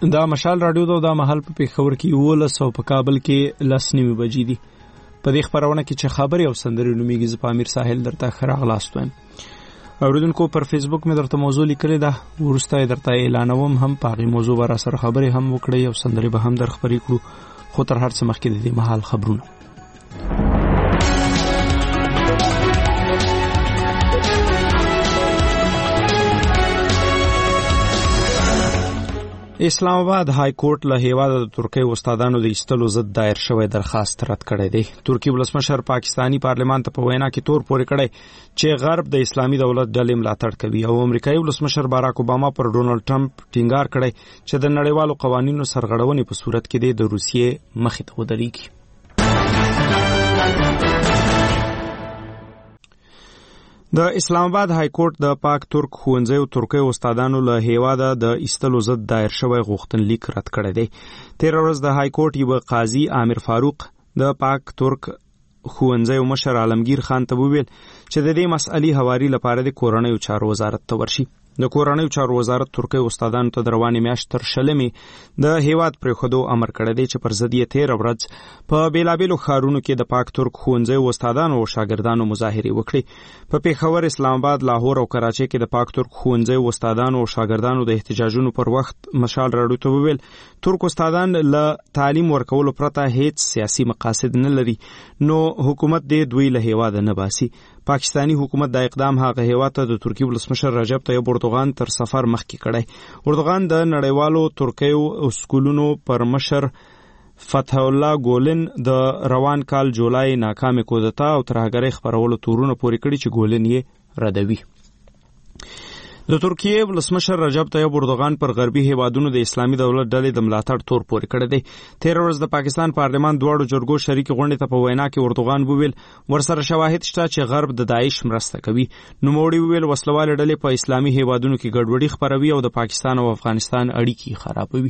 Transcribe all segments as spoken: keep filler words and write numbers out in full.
دا مشال رادیو دا د محل په پیښور کې یولس او په کابل کې لس نیمې بجې دي. په دې خبرونه کې چې خبرې او سندرې نومیږي زه په امیر ساحل درته ښه راغلاست وایم. اوریدونکو پر فیسبوک مې درته موضوع لیکلې ده، وروسته یې درته اعلانوم هم، په هغې موضوع به را سره خبرې هم وکړئ او سندرې به هم در خپرې کړو. خو تر هر څه مخکې د دې مهال خبرونه. اسلام آباد های کورټ له هیواده د ترکیې استادانو د ایستلو ضد دایر شوی درخواست رد کړی دی. ترکی ولسمشر پاکستانی پارلمان ته په وینا کې تور پورې کړی چې غرب د اسلامي دولت ډلې ملاتړ کوي او امریکایي ولسمشر باراک اوباما پر ډونالډ ټرمپ ټینګار کړی چې د نړیوالو قوانینو سرغړونې په صورت کې دی د روسیې مخې ته ودرېږي. د اسلام آباد های کورټ د پاک ترک ښوونځیو ترکیې استادانو له هیواده د ایستلو ضد دایر شوی غوښتنلیک رد کړی دی. تېره ورځ د های کورټ یوه قاضي عامر فاروق د پاک ترک ښوونځیو مشر عالمگیر خان ته وویل چې د دې مسئلې هواري لپاره د کورنیو چارو وزارت ته ورشي. د کورنیو چارو وزارت ترکیې استادانو ته د روانې میاشت تر شلمې د هیواد پرېښودو امر کړی دی چې پر ضد یې تېره ورځ په بېلابېلو ښارونو کې د پاک ترک ښوونځیو استادانو او شاګردانو مظاهرې وکړې. په پېښور، اسلام آباد، لاهور او کراچۍ کې د پاک ترک ښوونځیو استادانو او شاګردانو د احتجاجونو پر وخت مشال راډیو ته وویل ترک استادان له تعلیم ورکولو پرته هیڅ سیاسي مقاصد نه لري، نو حکومت دې دوی له هیواده نه باسي. پاکستانی حکومت دا اقدام هغه هیواد ته د ترکی ولسمشر رجب طیب اردوغان تر سفر مخکې کړی. اردوغان د نړیوالو ترکیو اسکولونو پر مشر فتح الله ګولن د روان کال جولای ناکامه کودتا او ترهګرۍ خبرولو تورونه پورې کړي چې ګولن یې ردوي. د ترکیې ولسمشر رجب طیب اردوغان پر غربي هیوادونو د اسلامي دولت ډلې د ملاتړ تور پورې کړی دی. تېره ورځ د پاکستان پارلمان دواړو جرګو شریکې غونډې ته په وینا کې اردوغان وویل ورسره شواهد شته چې غرب د داعش مرسته کوي. نوموړي وویل وسلوالې ډلې په اسلامي هیوادونو کې ګډوډي خپروي او د پاکستان او افغانستان اړیکې خرابوي.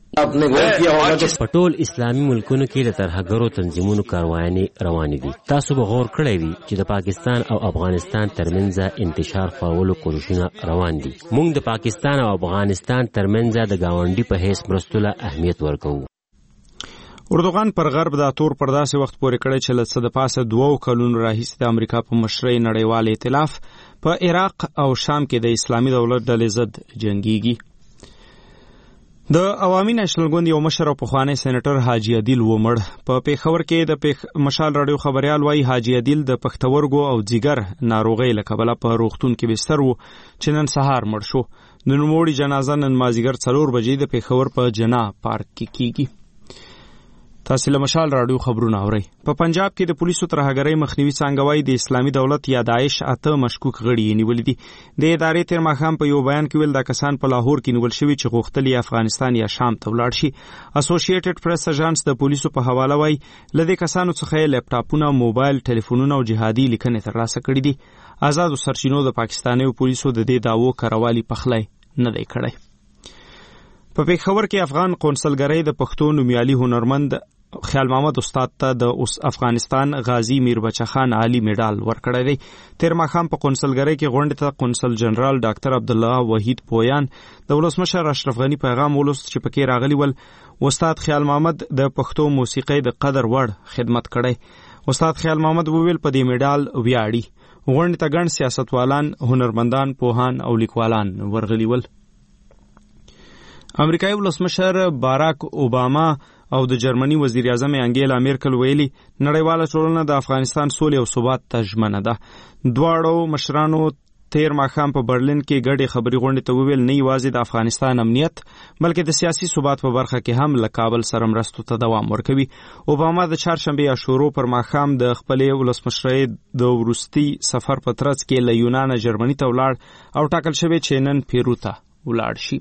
په ټول اسلامي ملکونو کې د ترهګرو تنظیمونو کاروانې روانې دي. تاسو به غور کړی وي چې د پاکستان او افغانستان ترمنځ انتشار خورولو کوششونه روان دي. موږ د پاکستان او افغانستان ترمنځ د گاونډي په حیث مرستو له اهمیت ورکوو. اردوغان پر غرب دا تور پر داسې وخت پورې کړی چې له څه د پاسه دوو کلونو راهیسې د امریکا په مشرۍ نړیوال ائتلاف په عراق او شام کې د اسلامي دولت ډلې ضد جنګیږي. د عوامي نېشنل ګوند یو مشر او پخوانی سېنیټر حاجي عادل ومړ. په پیښور کې د پیښ مشال راډیو خبريال وايي حاجي عادل د پښتورګو او ځیګر ناروغۍ له کبله په روغتون کې بستر و چې نن سهار مړ شو. د نوموړي جنازه نن مازیګر څلور بجې د پیښور په جنا پارک کې کیږي. تاسو له مشال راډیو خبرونه اورئ. په پنجاب کې د پولیسو ترهګرۍ مخنیوي څنګه وايي د اسلامي دولت یا داعش اته مشکوک غړي نیولې دي. د ادارې تیر ماښام په یو بیان کې ویل دا کسان په لاهور کې نیول شوي چې غوښتل یې افغانستان یا شام ته ولاړ شي. اسوسییټډ پریس اژانس د پولیسو په حواله وايي له دې کسانو څخه یې لیپټاپونه، موبایل، ټلیفونونه او جهادي لیکنې ترلاسه کړي دي. آزادو سرچینو د پاکستاني پولیسو د دې دعوو کاروالي پخلی نه دی کړی. په پیښور کې افغان قونسلګرۍ د پښتو نومیالي هنرمند خیال محمد استاد ته د افغانستان غازی میربچه خان عالی میډال ورکړی دی. تیر ماښام په قونسلګرۍ کې غونډې ته قونسل جنرال ډاکټر عبدالله وحید پویان د ولسمشر اشرف غنی پیغام ولوست چې پکې راغلی ول استاد خیال محمد د پښتو موسیقۍ د قدر وړ خدمت کړی. استاد خیال محمد وویل په دې میډال ویاړي. غونډې ته ګڼ سیاستوالان، هنرمندان، پوهان او لیکوالان ورغلي ول. امریکایي ولسمشر باراک اوباما او د جرمني وزیر اعظم انګیلا میرکل ویلي نړیواله ټولنه د افغانستان سولې او ثبات ته ژمنه ده. دواړو مشرانو تیر ماښام په برلین کې ګډې خبري غونډې ته وویل نه یوازې د افغانستان امنیت بلکې د سیاسي ثبات په برخه کې هم له کابل سره مرستو ته دوام ورکوي. اوباما د چهارشنبې عاشورو پر ماښام د خپلې ولسمشرۍ د وروستي سفر په ترڅ کې له یونانه جرمني ته ولاړ او ټاکل شوی چې نن پیرو ته ولاړ شي.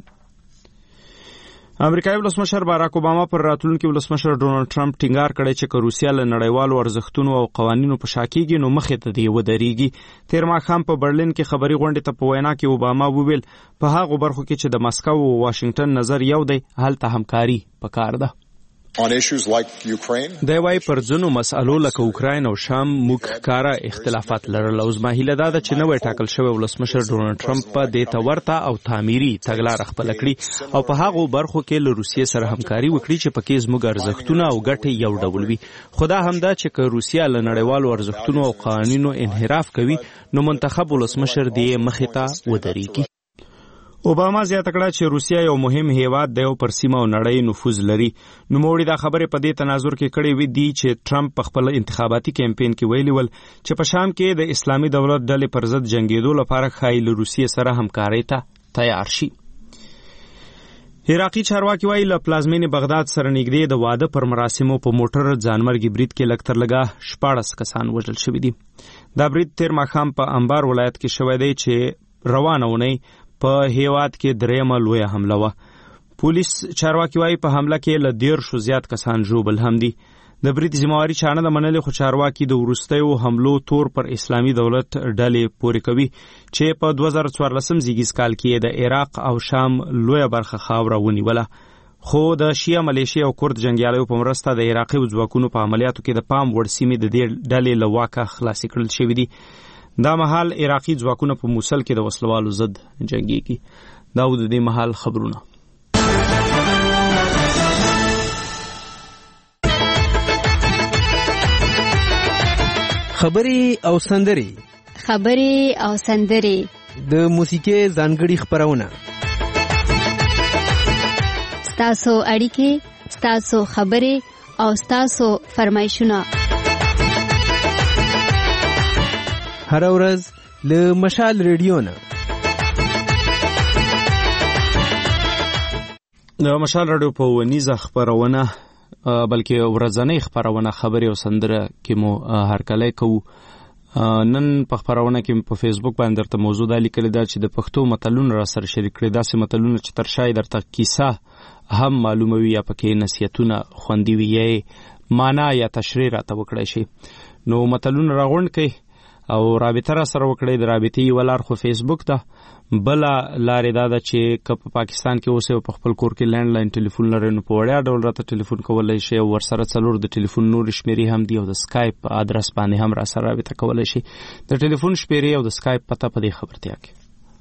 امریکایي ولسمشر باراک اوباما پر راتلونکي ولسمشر ډونالډ ټرمپ ټینګار کړی چې که روسیه له نړیوالو ارزښتونو او قوانینو په شا کېږي نو مخې ته دې ودرېږي. تیر ماښام په برلین کې خبري غونډې ته په وینا کې اوباما وویل په هغو برخو کې چې د مسکو او واشنگټن نظر یو دی هلته همکاري پکار ده. On issues like Ukraine, دا وايي پر ځینو مسألو لکه اوکراین او شام موږ کاره اختلافات لرل او زما هیله دا ده چې نوې ټاکل شوی ولسمشر ډونالډ ټرمپ په دې ته ورته او تعمیري تګلاره خپله کړي او په هغو برخو کې له روسیې سره همکاري وکړي چې پکې زموږ ارزښتونه او ګټې یو ډول وي. خو دا هم ده چې که روسیه له نړیوالو ارزښتونو او قوانینو انحراف کوي نو منتخب ولسمشر دې مخې ته ودرېږي. اوباما زیاته کړه چې روسیه یو مهم هیواد دی او پر سیمه او نړۍ نفوذ لري. نوموړي دا خبرې په دې تناظر کې کړې وې دي چې ټرمپ په خپل انتخاباتي کمپاین کې ویلي ول چې په شام کې د اسلامي دولت ډلې پر ضد جنګېدو لپاره ښایي له روسیې سره همکارۍ ته تیار شي. عراقي چارواکي وایي له پلازمینې بغداد سره نږدې د واده پر مراسمو په موټر ځانمرګي برید کې لږ تر لږه شپاړس کسان وژل شوي دي. دا برید تیر ماښام په انبار ولایت کې شوی دی چې روانه اونۍ په هیواد کې دریمه لویه حمله وه. پولیس چارواکي وایي په حمله کې له دیرشو زیات کسان ژوبل هم دي. د برید ذمہواري چا نه ده منلې خو چارواکي د وروستیو حملو تور پر اسلامي دولت ډلې پورې کوي چې په دوه زره څوارلسم زیږیز کال کې د عراق او شام لویه برخه خاوره ونیوله. خو د شیعه ملیشیا او کورد جنګیالیو په مرسته د عراقي ځواکونو په عملیاتو کې د پام وړ سیمې د دې ډلې له واکه خلاصې کړل شوي دي. دا مهال عراقي ځواکونه په موصل کې د وسلوالو ضد جنګيږي. دا و د دې مهال خبرونه. خبري او سندري خبري او سندري د موسیقي ځانګړي خبرونه ستاسو اړیکې ستاسو خبري او ستاسو فرمایشونه هر ورځ له مشال ریډیو نه. د مشال ریډیو په ونیزه خبرونه بلکې ورځنۍ خبرونه خبري او سندره کې مو هرکلی کوو. نن په خبرونه کې په فیسبوک باندې درته موضوع دا لیکلې ده چې د پښتو متلونه را سره شریک کړي. داسې متلونه چې تر شای درته کیسه هم معلوموي یا پکې نصیحتونه خوندي وي یا معنا یا تشریح راته وکړی شي. نو متلونه راغونډ کړئ او رابطه را سره وکړئ. د رابطې یوه لار خو فیسبوک ده، بله لارې دا ده چې که په پاکستان کې اوسئ او په خپل کور کې لینډ لاین ټلیفون لرئ نو په وړیا ډول راته ټلیفون کولی شئ او ورسره څلور د ټلیفون نورې شمېرې هم دي او د سکایپ ادرس باندې هم را سره رابطه کولی شئ. د ټلیفون شمېرې او د سکایپ پته په دې خبرتیا کې.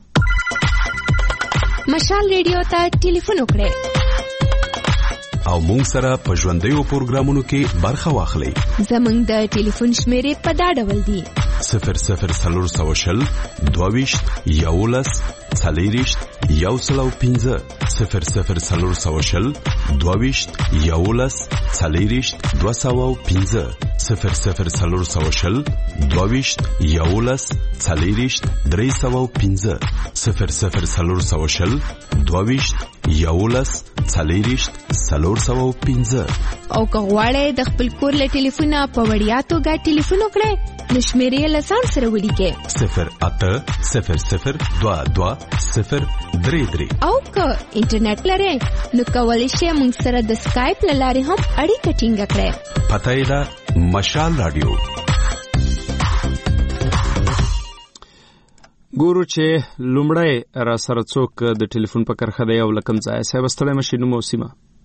مشال ریډیو ته ټلیفون وکړئ او مونږ سره په ژوندیو پروګرامونو کې برخه واخلئ. زمونږ د ټلیفون شمېرې په دا ډول دي: صفر صفر څلور سوه شل دوه ویشت یولس څلېرویشت یو سل او پنځه صفر صفر څلور سوه شل دوه ویشت یولس څلېرویشت دوه سوه او پنځه صفر صفر څلور سوه شل دوه ویشت یولس څلېرویشت درې سوه او پنځه صفر صفر څلور سوه شل دوه ویشت یولس څلېرویشت څلور سوه او پنځه. او که غواړئ د خپل کور له ټلیفونه په وړیا توګه ټلیفون وکړئ نو شمېرې له ځان سره ولیکئ: صفر اته صفر صفر دوه دوه صفر درې درې. او که انټرنیټ لرئ نو کولی شئ موږ سره د سکایپ له لارې هم اړیکه ټینګه کړئ. پته یې ده مشال راډیو. ګورو چې لومړی را سره څوک د ټلیفون په کرښه دی او له کوم ځایه. صاحب ستړی مشې نوم او سیمه.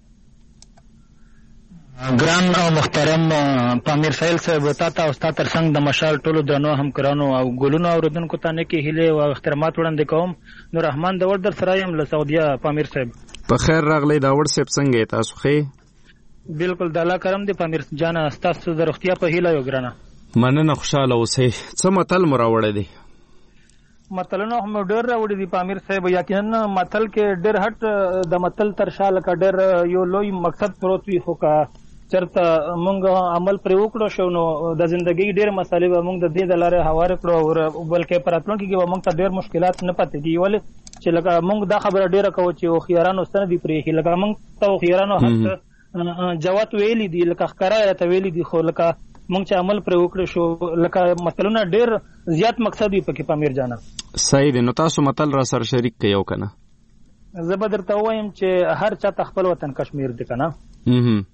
ګران او محترم پامیر سایل صاحب، تا ته او ستا تر څنګ د مشال ټولو درنو همکارانو او ګلونو اورېدونکو ته نیکې هیلې او احترامات وړاندې کوم. نور رحمان داوړ در سره یم له سعودیه. پامیر صاحب په خیر راغلی. داوړ صاحب څنګه یې؟ تاسو ښې؟ بالکل د الله کرم دی پامیر جانه، ستاسو د روغتیا په هیله یو ګرانه. مننه، خوشحاله اوسئ. څه متل مو راوړی دی؟ متلونه هم ډېر راوړي دي پامیر صاحب. یقینا متل کې ډېر هټ د متل تر شا لکه ډېر یو لوی مقصد پروت وي، خو که چرته مونږ عمل پرې وکړو شو نو د زندګۍ ډېر مسالې به مونږ د دې د لارې هوارې کړو او بلکې په راتلونکي کې به مونږ ته ډېر مشکلات نه پاتې کېږي. ولې چې لکه مونږ دا خبره ډېره کوو چې هوښیارانو څه نه دي پرېښي. لکه مونږ ته هوښیارانو حق جوات ویلي دي، لکه ښکاره یې راته ویلي دي، خو لکه مونږ چې عمل پرې وکړو شو لکه متلونه ډېر زیات مقصد وي پکې پامیر جانه. صحیح دی. نو تاسو متل را سره شریک کړئ یو که نه؟ زه به درته ووایم چې هر چا ته خپل وطن کشمیر دی که نه.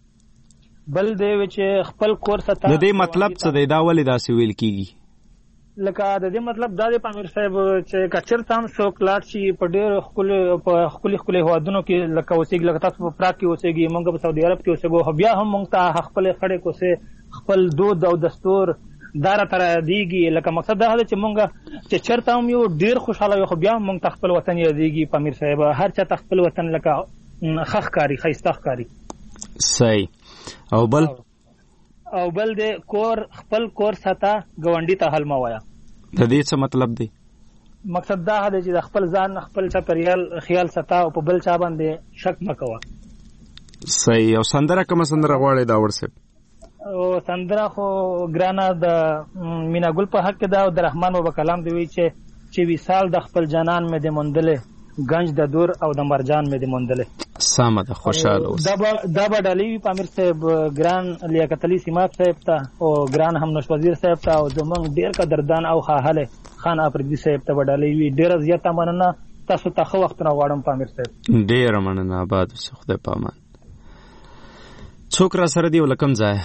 بل دی چې خپل کور ستا. د دې مطلب څه دی؟ دا ولې داسې ویل کېږي؟ لکه د دې مطلب دا دی پامیر صاحب چې کچرته هم څوک لاړ شي په ډېر ښکلي په ښکلي ښکلي هېوادونو کې لکه اوسېږي لکه تاسو په پراګ کې اوسېږي موږ په سعودي عرب کې اوسېږو بیا هم موږ ته خپلې خړې کوڅې خپل دود او دستور دا راته یادېږي لکه مقصد دا دی چې موږ چې چېرته هم یو ډېر خوشحاله یو خو بیا هم موږ ته خپل وطن یادېږي پامیر صاحب هر چا ته خپل وطن لکه ښه ښکاري ښایسته ښکاري صحیح او بل او بل دی کور خپل کور ساته ګاونډي ته حل مه وایه د دې څه مطلب دی مقصد دا دی چې د خپل ځان خپل چاپېریال خیال ساته او په بل چا باندې شک مه کوه صحیح او سندره کومه سندره غواړئ داور صاحب او سندره خو ګرانه د مینا ګل په حق کې ده او د رحمان بابا کلام دی وی چې چې وصال د خپل جانان مې د موندلې گنج د دور او د مرجان مې د موندلې سمه ده خوشاله اوس دا به دا به ډالۍ وي پامیر صاحب ګران لیاقت علي سیماب صاحب ته او ګران همنوش وزیر صاحب ته او زمونږ ډېر قدردان او خاهله خان افریدي صاحب ته به ډالۍ وي ډېره زیاته مننه تاسو ته ښه وختونه غواړم پامیر صاحب ډېره مننه آباد اوسې خدای په امان څوک را سره دی له کوم ځایه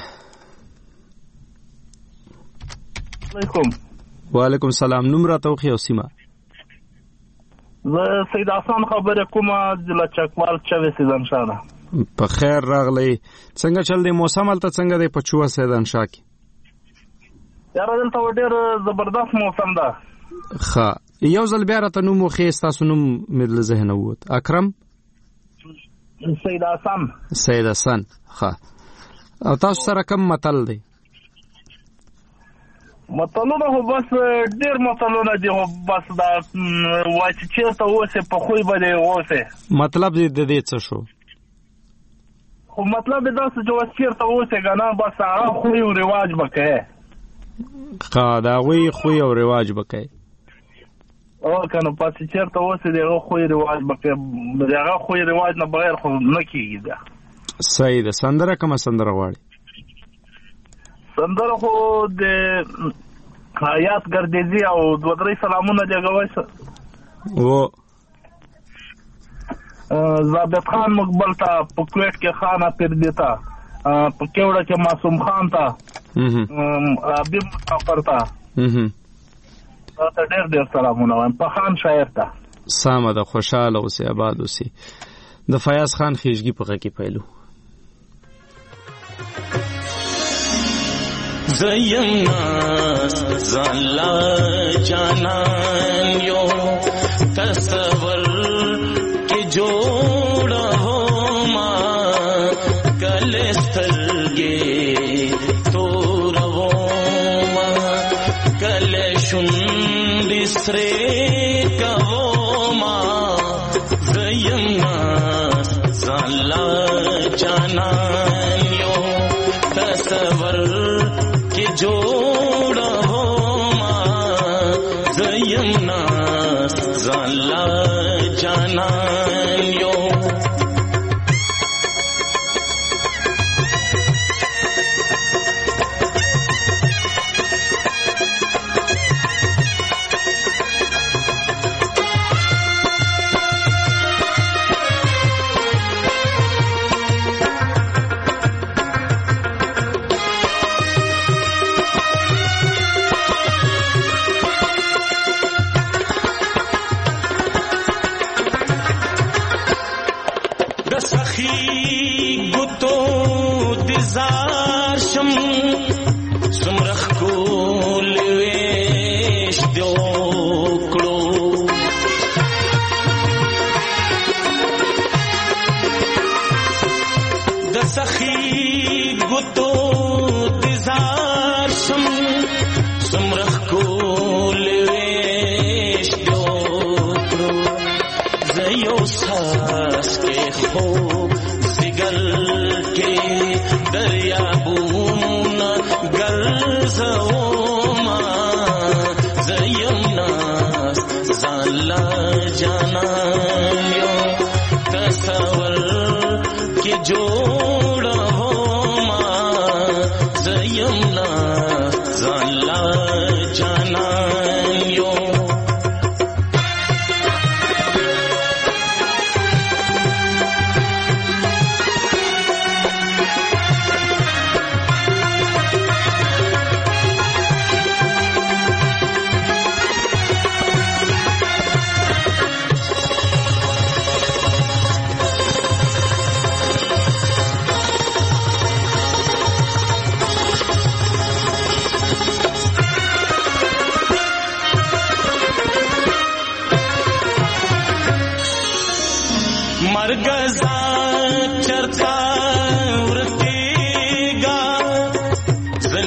علیکم وعلیکم السلام نوم راته وښیه او سیمه زه سید حسن خبرې کوم ضلع چکوال چوي سیدان شاه ده په خیر راغلی څنګه چل دی موسم هلته څنګه دی په چوه سیدان شاه کې یاره دلته ډېر زبردست موسم ده ښه یو ځل بیا راته نوم وښیې ستاسو نوم مې له ذهنه ووت اکرم سید حسن سید حسن ښه او تاسو سره کم متل دی متلونه خو بس ډېر متلونه دي خو بس دا وایي چې چېرته اوسې په خوی به دې اوسې مطلب دې د دې څه شو خو مطلب یې داسې چې اوس چېرته اوسې که نه بس هغه خوی او رواج به کوې ښه د هغوی خوی او رواج به کوې او که نه پس چېرته اوسې د هغه خوی رواج به کوې د هغه خوی رواج نه بغیر خو نه کېږي بیا صحیح ده سندره کومه سندره غواړي سندره خو د حیات ګردیزي او دوه درې سلامونه لګوئ و ضابط خان مقبل ته په کویټ کې خانه پردي ته په کیوړه کې معصوم خان ته حبیب مسافر ته ته ډېر ډېر سلامونه وایم په خان شاعر ته سمه ده خوشحاله اوسې آباد اوسې د فیاض خان خیژګي په غږ کې پیلو زیم ناس زالا جانان یو تصور کی جوڑا ہو ماں کل سترگے تو رو ماں کل شن بسرے کا وہ ماں زیم ناس زالا جانان یو تصور جوڑا ہو ماں زیم ناس زالا جانان یو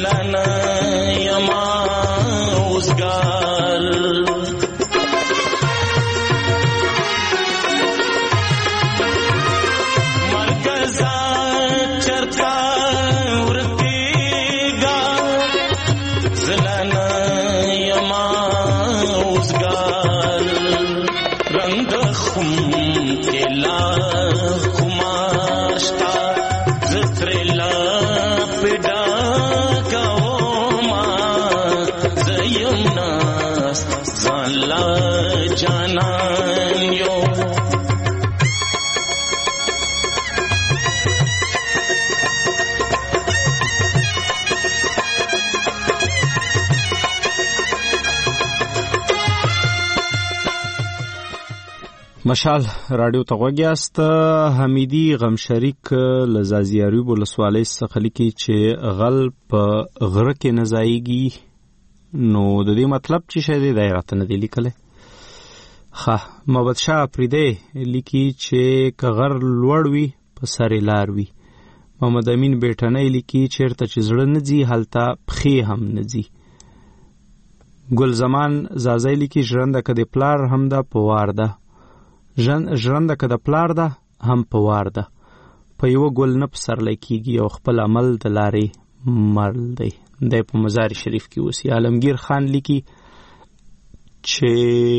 زلنا یما اوزګار مرکزا چرتا ورتیگا زلنا یما اوزګار رنگ خم کلا خماشتا زترلا پدا کاوما زیمنا زالا جانان یو مشال رادیو ته غوږیاست. حمیدی غم شریک لزازیاریو ولسوالۍ څخه لیکي چې غل په غره کې نه ځایږي. نو د دې مطلب چې شه دی د راته نه دی لیکلی. ښه محمد شاه افریدی لیکي چې که غر لوړ وي په سر یې لار وي. محمد امین بیټنی لیکي چېرته چې زړه نه ځي هلته پښې هم نه ځي. ګل زمان زازی لیکي ژرنده که د پلار هم ده په وار ده ژرنده که د پلار ده هم په وار ده. په یوه ګل نه پسرلی کېږي او خپل عمل د لارې مرل دی. دی په مزار شریف کې اوسي. عالمگیر خان لیکي چې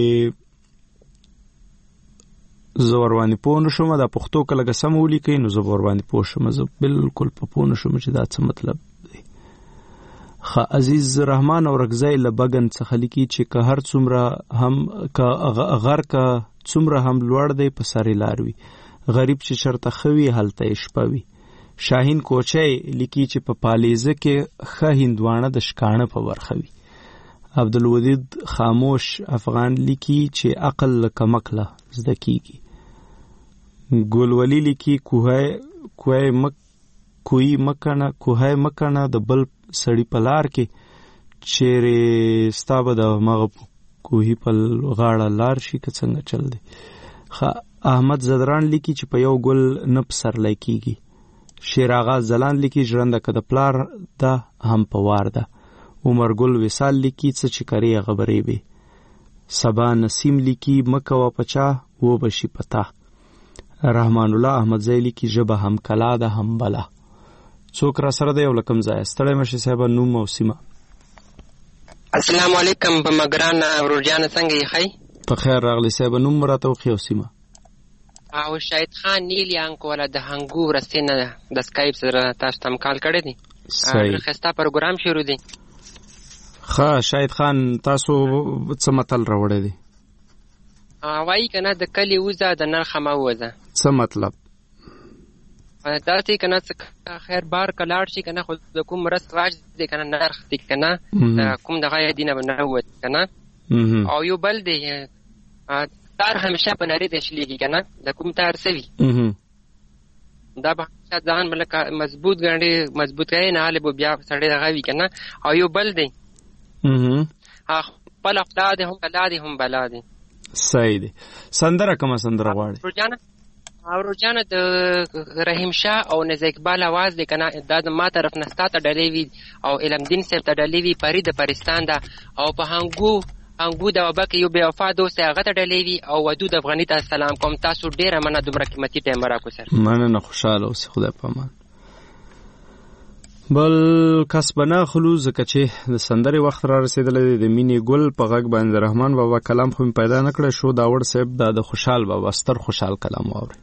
زه ورباندې پوه نه شوم دا پښتو که لږه سمه ولیکئ نو زه به ورباندې پوه شم. زه بلکل په پوه نه شوم چې دا څه مطلب دی. ښه عزیز رحمان اورکزی له بګن څخه لیکي چې که هر څومره هم که غر که څومره هم لوړ دی په سر لار وي. غریب چې چرته ښه وي هلته یې شپه وي. شاهین کوچی لیکي چې په پالیزه کې ښه هندوانه د شکاڼه په برخه وي. عبدالودید خاموش افغان لیکي چې عقل له کمکله زده کیږي. ګلولی لیکي کوهی مک کوی مکنه کوهی مکنه د بل سړی په لار کې چیرې ستا به د مغه کوهی په غاړه لار شي که څنګه چل دی. احمد زدران لیکي چې په یو ګل نه پسرلی کیږي. شیر آغا زلان لیکي ژرنده که د پلار ده هم په وار ده. عمر ګل وصال لیکي څه چې کرې غبرې وي. سبا نسیم لیکي مکوه پچا و بشي پتا. رحمان الله احمدزی لیکي ژبه هم کلا ده هم بلا. څوک را سره دی او له کوم ځایه؟ ستړی مشي صاحبه نوم او سیمه. السلام علیکم. په مګران ورورجانه څنګه یې ښی؟ په خیر راغلی صاحبه نوم مو راته وښیه او سیمه. او شاهد خان نیل یانکو والا د هنګو رستې نه د سکایپ سره تاسو ته هم کال کړی دی. صحیح. ښایسته پروګرام شروع دی. ښه شاهد خان تاسو څه متل راوړی دی؟ وایي که نه د کلي وځه د نرخه مه ووځه. څه مطلب؟ داسې که نه څه خیر بار که لاړ شي که نه خو د کوم مرست واج دی که نه نرخ دی که نه کوم دغه یادي نه به نه ووت که نه. او یو بل دی تار همیشه په نري دی شلېږي که نه د کوم تار څه وي دا به ځان به لکه مضبوط ګڼې مضبوط کوي نه هلې به بیا سړی دغه وي که نه. او یو بل دی خپله خدا دی هم بلا دی هم بلا دی. صحیح دی. سندره کومه سندره غواړي؟ ورورجانه د رحیم شاه او نزا اقبال आवाज دی که نه دا د ما طرف نه ستا ته ډلې وي او علم دین صاحب ته ډلې وي پري د پرستان ده او په هنګو هنګو د وبا کې یو بې وفا دوست هغه ته ډلې وي او ودود افغاني ته سلام کوم. تاسو ډېره مننه دومره قیمتي ټایم راکو سر. مننه خوشحاله اوسې خدای په امان. بل کس به نه خلو ځکه چې د سندرې وخت را رسېدلی دی. د مینې ګل په غږ باندې رحمان بابا کلام خو مې پیدا نه کړی شو. داوړ صاحب دا د خوشحال بابا ستر خوشحال کلام واورئ.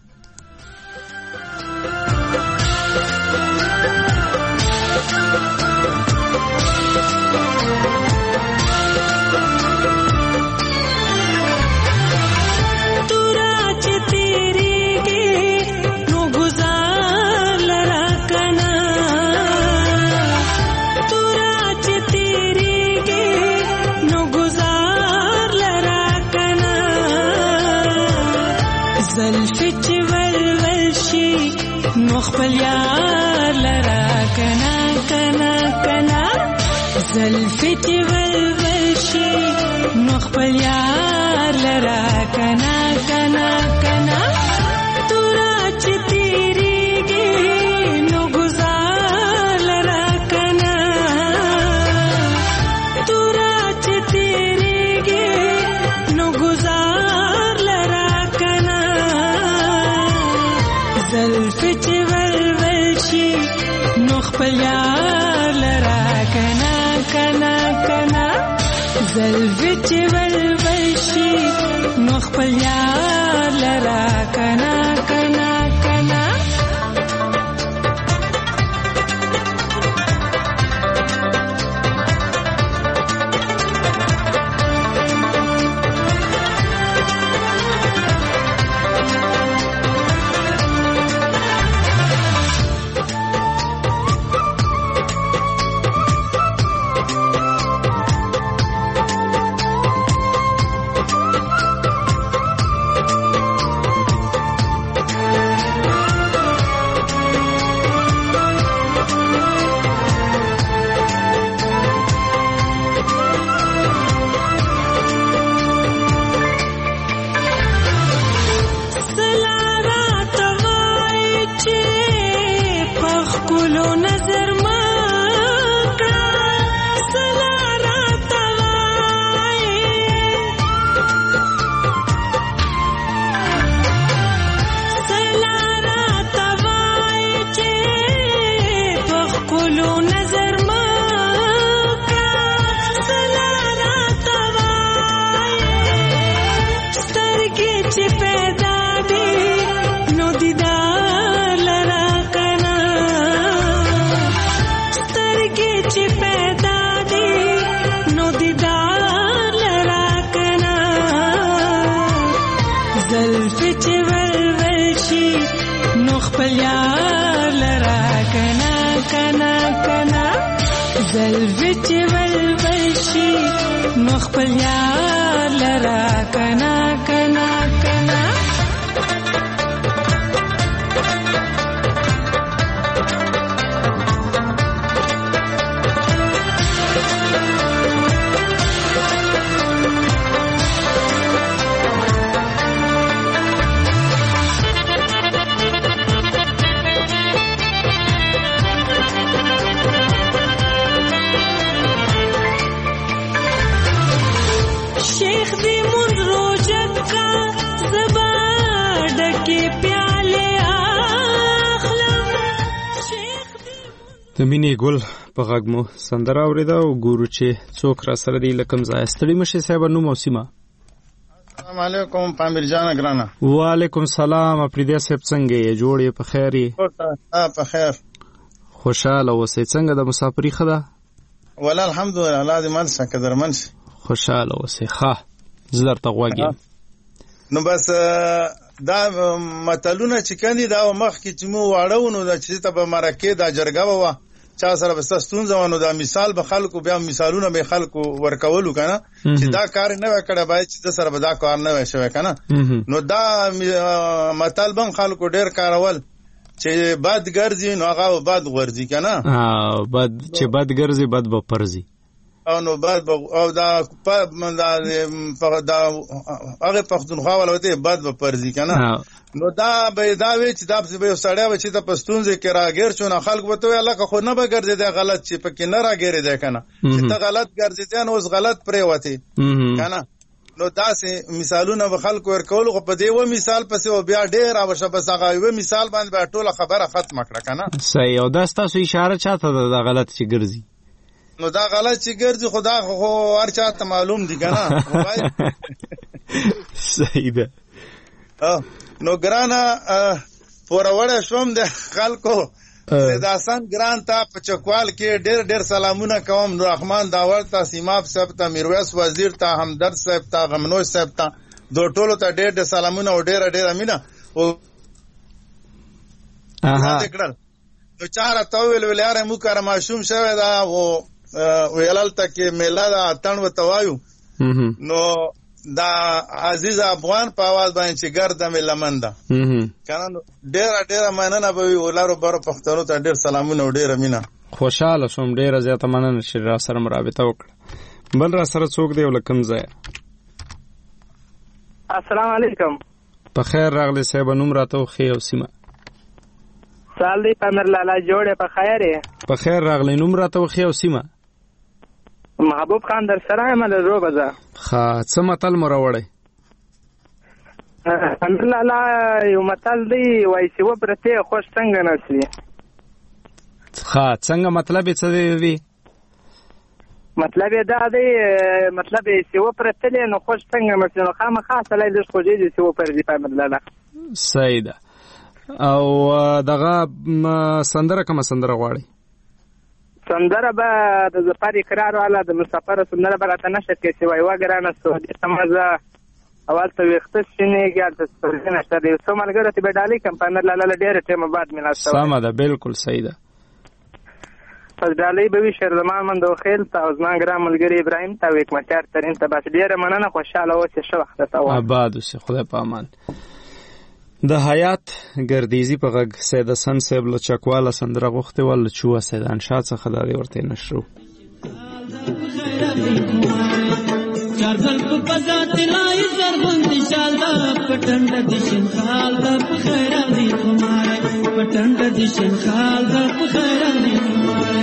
خپل یار لرا کنا کنا کنا زلفی تی ولول شي نو خپل یار لرا کنا کنا کنا تورا چې تیریږي نو گزار لرا کنا زلفې چې ولول شي نو خپل یار لرا کنا کنا کنا د مینې ګل په غږ مو سندره اورېده او ګورو چې څوک را سره دی له کوم ځایه. ستړي مشې صاحب نوم او سیمه. السلام علیکم پامیر جان ګرانه. وعلیکم سلام اپریدیا صاحب څنګه یې جوړ یې په خیر یې؟ ها په خیر. خوشاله اوسئ. څنګه د مسافري ښه ده؟ ولا الحمدلله الله دې مل شه که درمن شي. خوشاله اوسئ. ښه زه درته غوږ یم. نو بس دا متلونه چې کندي دا مخکې چې مو واړو نو دا چې ته به مرکه دا جرګه وه چا سره به ستونزه ونه دا مثال به خلکو بیا مثالونه به خلکو ورکولو کنه چې دا کار نه وکړه باید چې د سره به دا کار نه وشي کنه. نو دا متل بم خلکو ډیر کارول چې بد ګرځي نو هغه بد غورځي کنه. ها بد چې بد ګرځي بد به پرځي او نو بد او دا دا دا هغه پښتونخوا ولوته بد به پرځي کنه. نو دا به دا وی چې دا به سړی و چې د پښتونځ کې راګیر شو نه خلک وته الله که خو نه به ګرځي دا غلط چې پکې نه راګیری دی کنه چې ته غلط ګرځي ته اوس غلط پرې وته کنه. نو دا سه مثالونه به خلکو ورکول خو په دې و مثال پسې و بیا ډیر اوشه بس هغه و مثال باندې به ټوله خبره ختم کړه کنه. صحیح. او دا ستاسو اشاره چاته ده دا غلط چې ګرځي؟ نو دا غلط چې ګرځي خدا خو هر چا ته معلوم دي کنه. صحیح ده. نو ګرانه پوروړې شوم د خلکو سیداسن ګران ته په چکوال کې ډېر ډېر سلامونه کوم. نور رحمان داور ته سیماب صاحب ته میرویس وزیر ته همدرد صاحب ته غمنوش صاحب ته دو ټولو ته ډېر ډېر سلامونه او ډېر ډېر امینه او اها دکړل. نو چاره ته ویل ویل یاره مو کار ماشوم شوی دا او ویلال ته کې میلا دا اتن و توایو. نو دا عزیز افغان په आवाज باندې چې ګرځم لمنده کنه ډېر ډېر مننه به ولارو بر پښتنو ته ډېر سلامونه او ډېر امینه. خوشاله شوم ډېر زیاته مننه چې را سره مرابطه وکړه. بل را سره څوک دی ولکم ځای؟ السلام علیکم. په خیر راغلی صاحب نوم راته خو او سیمه. سال دی پامیر لالا جوړه په خیر یې؟ په خیر راغلی نوم راته خو او سیمه. محبوب خان در سره مل رو بزا. ښه څه متل مو راوړی؟ پامیر لالا یو متل دی وایي چې وبرته خوش څنګه نسي. ښه څنګه مطلب یې څه دی؟ مطلب یې دا دی مطلب یې سیوه پرتلې نو خوش څنګه مې نو خامخا سړی لږ خوږې دي سیوه پرځي په مطلب صحیح ده. او دغه سندره کومه سندره غواړي؟ سندره به د ظفر اقرار والا د مسافر سندره به راته نشته کې سوای و ګرانه سعودي سمزه اول ته وخت شینېږي د سپورټ نشته د څو ملګرو ته به ډالۍ کمپاینر لاله ډېر ټیم بعد ملا سره سم ده بالکل صحیح ده. پس ډالۍ به وي شرزمان من دو خیل تا او زما ګرام ملګری ابراهیم تا وک مچار ترین ته بس ډېر مننه خوشاله اوسې شو وخت ته و آباد اوسې خدای په امان. د حیات ګردیزی په غږ سید حسن صاحب له چکواله سندره غوښتې ول چوه سیدان شاه څخه د دې ورته نشرو چارګل په پزات لای زرغون شال دا پټند د شنخال دا په خیر دی کومای پټند د شنخال دا په خیر دی کومای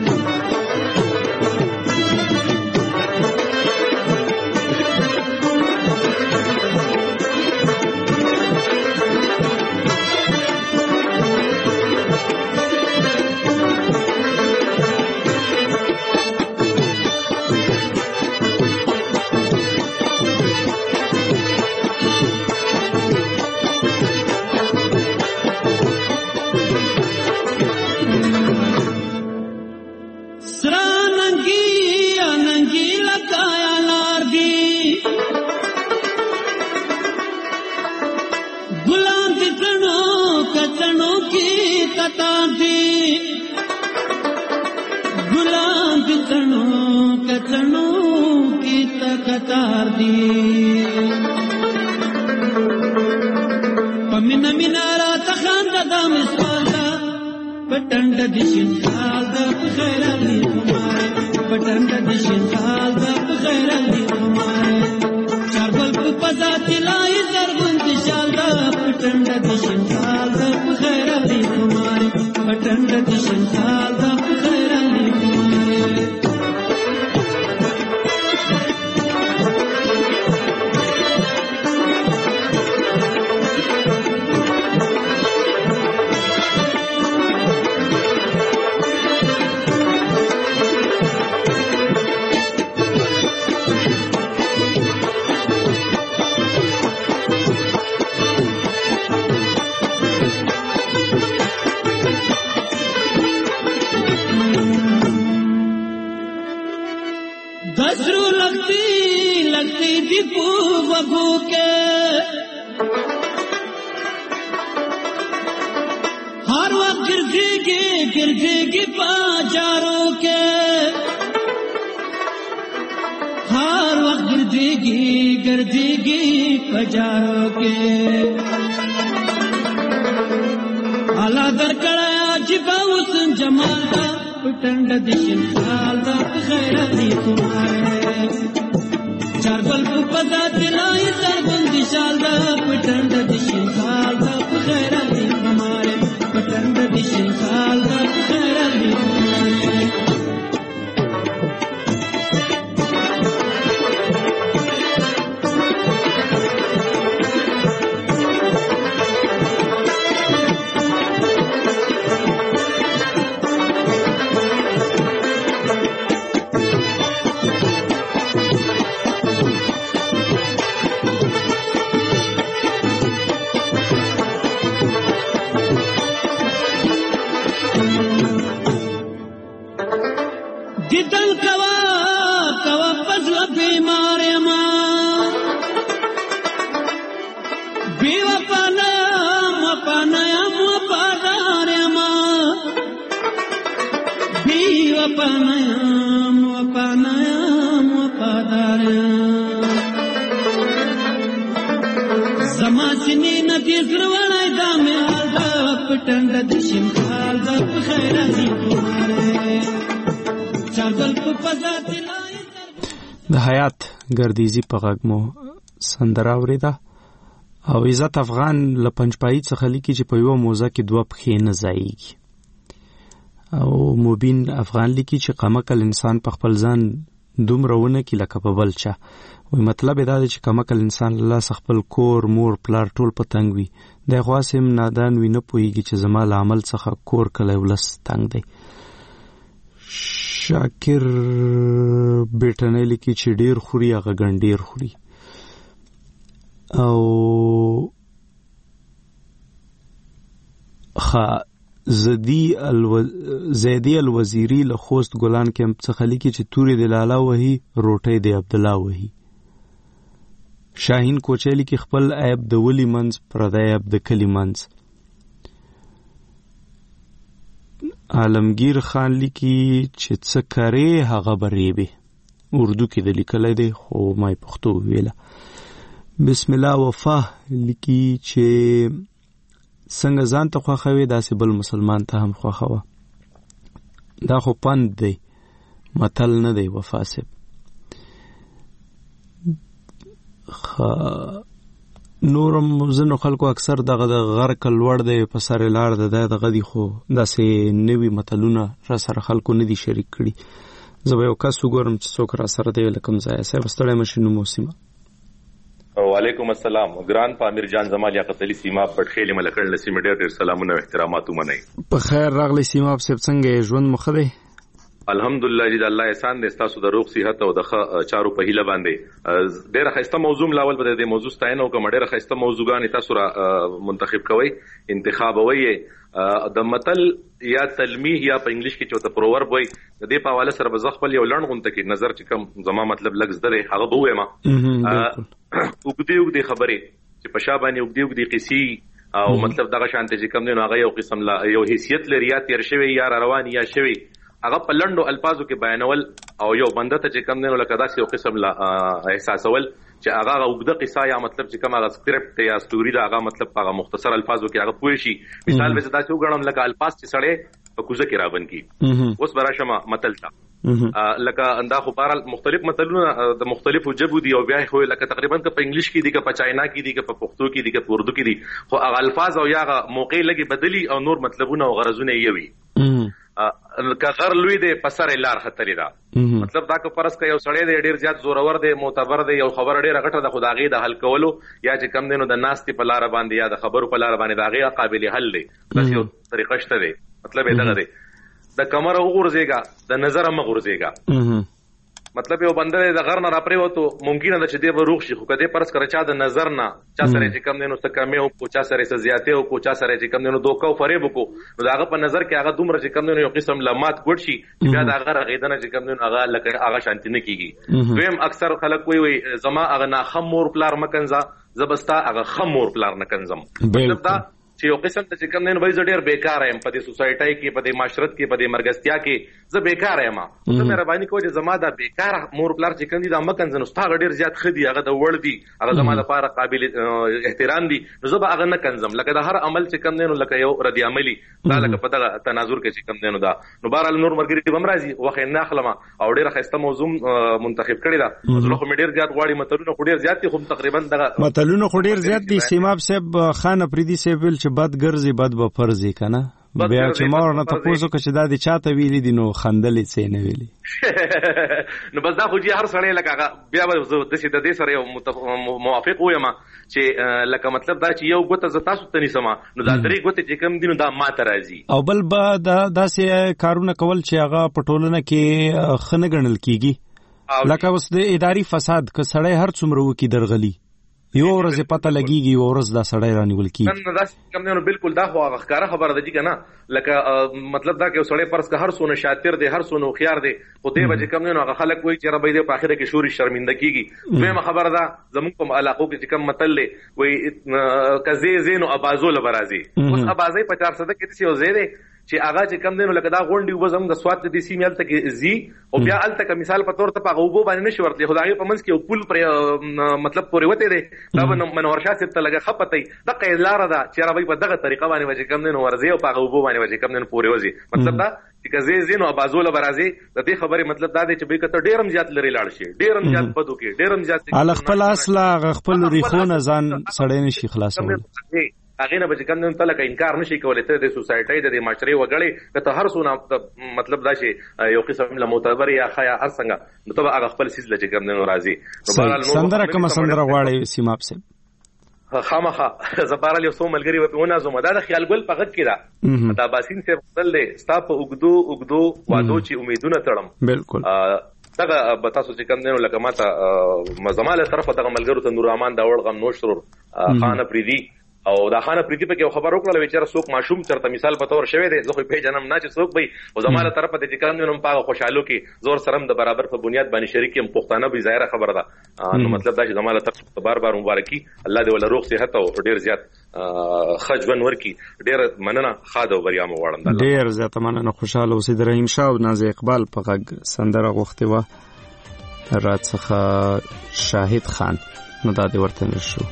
د حیات ګردیزی په غږ مو سندره اوریده. او عزت افغان له پنځپایي څخه لیکي چې په یو موزه کې دوه پښې نه ځایږي. او مبین افغان لیکي چې قمقل انسان په خپل ځان دومره ونه کې لکه په بل چا. وی مطلب دا دی چې قمقل انسان له خپل کور مور پلار ټول پتنګ وي د غواسم نادان وي نه پوهیږي چې زما له عمل څخه کور کله ولس تنګ دی. شاکر بیٹنې لیکي چې ډیر خوري هغه ګنډیر خوري. او خا زدی الو... زیدی الوزیری له خوست ګلان کمپ څخه لیکي چې توري د لالا وهي روټي د عبد الله وهي. شاهین کوچلی کې خپل عیب د ولی منز پردای عیب د کلی منز. عالمگیر خان لیکي چې څه کرے هغه بریبه اردو کې د لیکلای دی خو مای پښتو ویله. بسم الله وفا لیکي چې څنګه ځان ته خوښوي داسې بل مسلمان ته هم خوښوه. دا خو پند دی متل نه دی وفا صاحب. نورم زنو خلکو اکثر دغه د غر کلوړ دی په سر لار ده دغه دی خو داسې نوی متلونه را سره خلکو نه دي شریک کړي. زه به یو کس وګورم چې څوک را سره دی لکم ځای صاحب ستړی مشینو موسیمه. وعلیکم السلام ګران پامیر جان زمال یا قتلی سیما پټخېل ملکړ نسیم ډېر ډېر سلامونه او احترامات ومنئ. په خیر راغلی سیما صاحب څنګه ژوند مخ دی؟ الحمدلله جی د الله احسان دی تاسو د روغ صحت او د چارو په هیله باندې ډېر خسته موضوع لاول به د موضوع ستاینه او کوم ډېر خسته موضوعګان تاسو را منتخب کوي انتخابوي د متل یا تلمیح یا په انګلیش کې چوته پروورب وای د دې په حواله سره به خپل یو لړ غونته کې نظر چې کوم زما مطلب لګ زده هغه به وایم. وګدي وګدي خبرې چې په شابه باندې وګدي وګدي قصې او مطلب دغه شانته چې کوم دی نو هغه یو قسم لا یو حیثیت لري یا تیر شوی یا روان یا شوی هغه په لندو الفاظو کې بیانول او یو بنده ته چې کم نه لکه داسې یو قسم لا احساسول چې هغه وګړه قصه یا مطلب چې کوم هغه سکرپټ یا ستوري دا هغه مطلب هغه مختصر الفاظو کې هغه پوي شي. مثال به دا چې وګڼم لکه الفاظ چې سړی په کوزه کې راون کی اوس براشمه متل تا لکه اندا خو بهر مختلف متلونه د مختلفو جبو دي او بیا خو لکه تقریبا که په انګلیش کې دي که په چاینا کې دي که په پښتو کې دي که په اردو کې دي خو هغه الفاظ او یا موقع لګي بدلی او نور مطلبونه او غرضونه یې وي. که غر لوی دی په سر لار خطرې ده مطلب دا که فرض که یو سړی دی ډېر زیات زورور دی معتبر دی یو خبره ډېره غټه ده خو د هغې د حل کولو یا چې کم دی نو د ناستې په لاره باندې یا د خبرو په لاره باندې د هغې قابل حل دی بس یو طریقه شته دی مطلب یې دغه دی د کمره وغورځېږه د نظره مه غورځېږه. مطلب یو بنده د غر نه راپرېوتو ممکنه ده چې دی به روغ شي خو که دی فرض کړه چا د نظر نه چا سره چې کم دی نو څه کمې وکړو چا سره څه زیاتې وکړو چا سره چې کم دی نو دوکه او فریب وکړو نو د هغه په نظر کې هغه دومره چې کم دی نو یو قسم لمات ګوډ شي چې بیا د هغه رغېدنه چې کم دی نو هغه لکه هغه شانتي نه کېږي. دویم اکثر خلک وایي وایي زما هغه ناخم مور پلار مه کنځه زه به ستا هغه خم مور پلار نه کنځم. مطلب دا چې یو قسم ته چې کم دی نو وایي زه ډېر بېکاره یم په دې سوسایټۍ کې په دې معاشرت کې په دې مرګستیا کې زه بېکاره یم ته مهرباني کوه چې زما دا بېکاره مور پلار چې کم دي دا مه کنځه نو ستا هغه ډېر زیات ښه دي هغه د وړ دي هغه زما لپاره قابل احترام دي نو زه به هغه نه کنځم. لکه د هر عمل چې کم دی نو لکه یو ردي عملي دا لکه په دغه تناظر کې چې کم دی نو دا نو بهرحال نور ملګري به هم راځي وخت یې نه اخلم او ډېره ښایسته موضوع منتخب کړې ده. زړه خو مې ډېر زیات غواړي متلونه خو ډېر زیات دي خو تقریبا دغه متلونه خو ډېر زیات دي. سیماب صاحب خان افریدي صاحب ویل چې بد ګرځي بد به فرضي کنه بیا چې ما ورنه تاسو که چې دا د چاته ویلي دي نو خندلې څه نه ویلي نو بس دا خو جی هر سړی لکه بیا به زه د دې سره یو موافق وایم چې لکه مطلب دا چې یو ګوته ز تاسو ته نیسم نو دا درې ګوته چې کوم دي نو دا ماته راځي او بل به دا داسې کارونه کول چې هغه په ټولنه کې ښه نه ګڼل کېږي لکه اوس د اداري فساد که سړی هر څومره وکړي درغلي یو ورځ پته لګیږي یو ورځ دا سړی رانیول کیږي. نن دا کوم نه بالکل دا خو هغه ښکاره خبره ده چې کنه لکه مطلب دا کې یو سړی پرس که هر څونه شاطر دی هر څونه خيار دی خو دې وجه کوم نه هغه خلک وایي چې ربې دې په اخره کې شوري شرمنده کیږي. دویمه خبره ده زموږ په علاقو کې چې کوم متل دی وایي کزي زینو ابازول برازي اوس ابازي په چار صده کې څه وزې دی چې هغه چې کم دینو لکه دا غونډي وبزم د سواد د سیمې الته کې زی او بیا الته کې مثال په تور ته په غوبو باندې نشي ورتلی خدای په منځ کې یو پل پر مطلب پورې وته دی دا منور شاسب ته لګه خپتې د قیلاره دا چې راوي په دغه طریقه باندې وجه کم دینو ورزي او په غوبو باندې وجه کم دینو پورې وځي. مطلب دا چې کزي زینو ابازول برازي د دې خبره مطلب دا دی چې به کته ډیرم زیات لري لاړ شي ډیرم زیات بدو کې ډیرم زیات ال خپل اصله خپل ریخونه ځان سړی نشي خلاصول هغه نه به کوم نه تل کې انکار نشي کولای ته د سوسایټي د معاشري وګړي ته هر څونه مطلب دا شي یو قسم له معتبر یا خیا هر څنګه نو ته هغه خپل سیس لږ کوم نه راضي سندره کوم سندره غواړي سیماب صاحب خامخه زبارل یو څو ملګری و په ونه زما دا د خیال ګل په غږ کې دا دا باسین سے بدل دي ستا په وګدو وګدو وادو چې امیدونه تړم بالکل دغه به تاسو چې کوم دینو لکه ماته مزماله طرفه دغه ملګرو ته نور امان دا وړ غم نوشتر خان پریدي او دا خان پریدي په کې خبر وکړه چې څوک ماشوم چرته مثال په تور شوی دی زه خو په جنم نه چې څوک به او زماله طرفه د چې کوم دینو په خوشحالو کې زور سرم د برابر په بنیاد باندې شریک هم پښتانه به ظاهره خبره ده نو مطلب دا چې زماله طرفه بار بار مبارکي الله دې ول روغ صحت او ډیر زیات خجبن ورکی ډیر مننه خاده او بریا مو وړاند ډیر زیات مننه خوشاله اوسې د رحیم شاه او ناز اقبال په غږ سندره غوښتي و راڅخه شاهد خان نو دا دې ورته نشو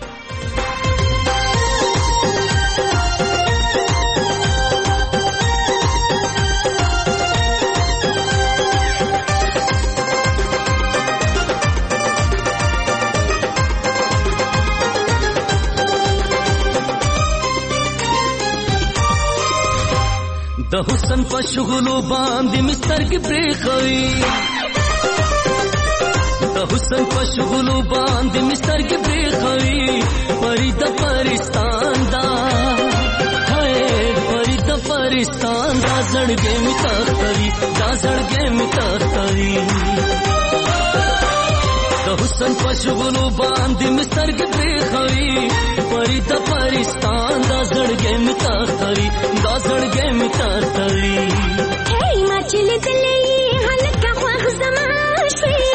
د حسن په شغلو باندې مسترګې پرېښوي د حسن په شغلو باندې مسترګې پرېښوي پری د پرستان دا هاي پری د پرستان دا زړګې مې تختوي دا زړګې مې تختوي د حسن په شغلو باندې مسترګې پرېښوي پری د پرستان دا زړګې مې تختوي دا زړګې مې تختوي هی ما چې لیدلې هلکه خوښ زما شوې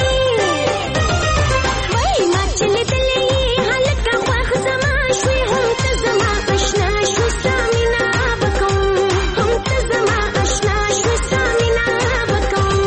وای ما چې لیدلې هلکه خوښ زما شوې هم ته زما اشنا شوې ستا مینه وکړم هم ته زما اشنا شوې ستا مینه وکړم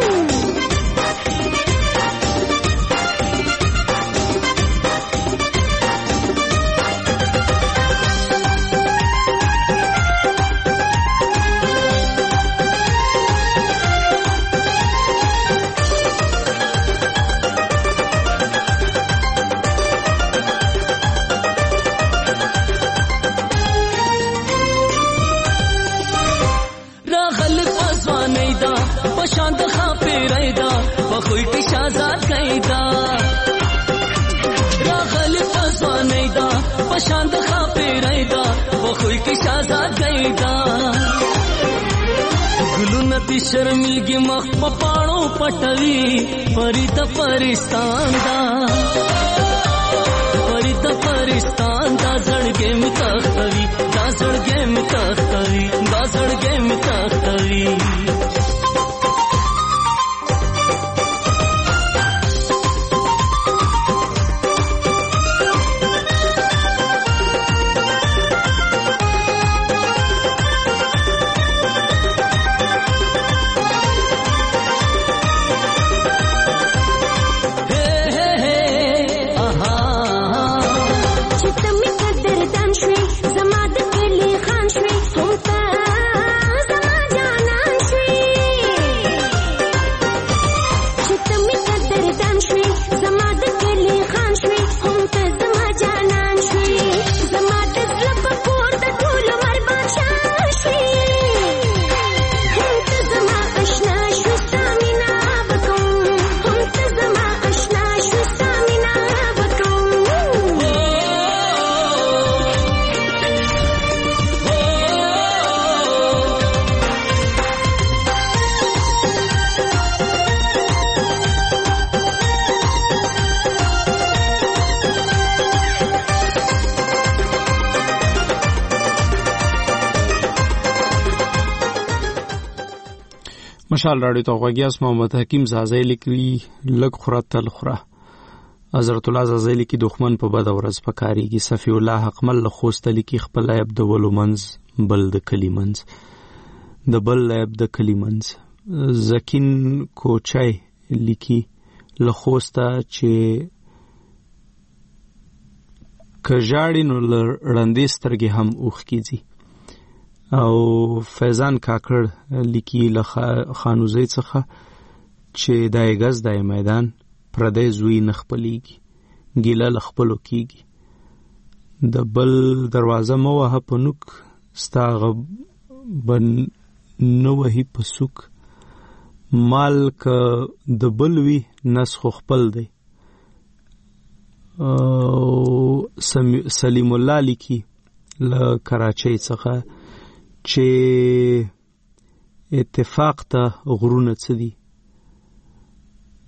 شاند خاپې رایدا په خوې کې شازاد کیدا راغلی پسوانې دا په شاند خاپې رایدا په خوې کې شازاد کیدا ګلونه دې شرمېږي مخ په پاڼو پټوي پری د پرستان دا پری د پرستان دا زړګې مې تختوي دا زړګې مې تختوي دا زړګې مې تختوي مشال راډیو ته غوږیاس محمد حکیم زازی لیکي لګ خوره تل خوره حضرت الله زازی لیکي دښمن په بد ورځ پکاريږي صفی الله حقمل خوست لیکي خپل عیب د ولومنز بل د کلیمنز د بل عیب د کلیمنز زکین کوچای لیکي لخوستا چې کجاړي نو لړندې سترګې هم اوخ کیږي او فیضان کاکړ لیکي له خانوزۍ څخه چې دای غز دای میدان پردې زوی نخپلېږي ګیله له خپلو کېږي د بل دروازه مه وهه په نوک ستا غب به نه وهي په سوک مال که د بل وي نس خو خپل دی سلیم الله لیکي له کراچۍ څخه چې اتفاق ته غرونه څه دي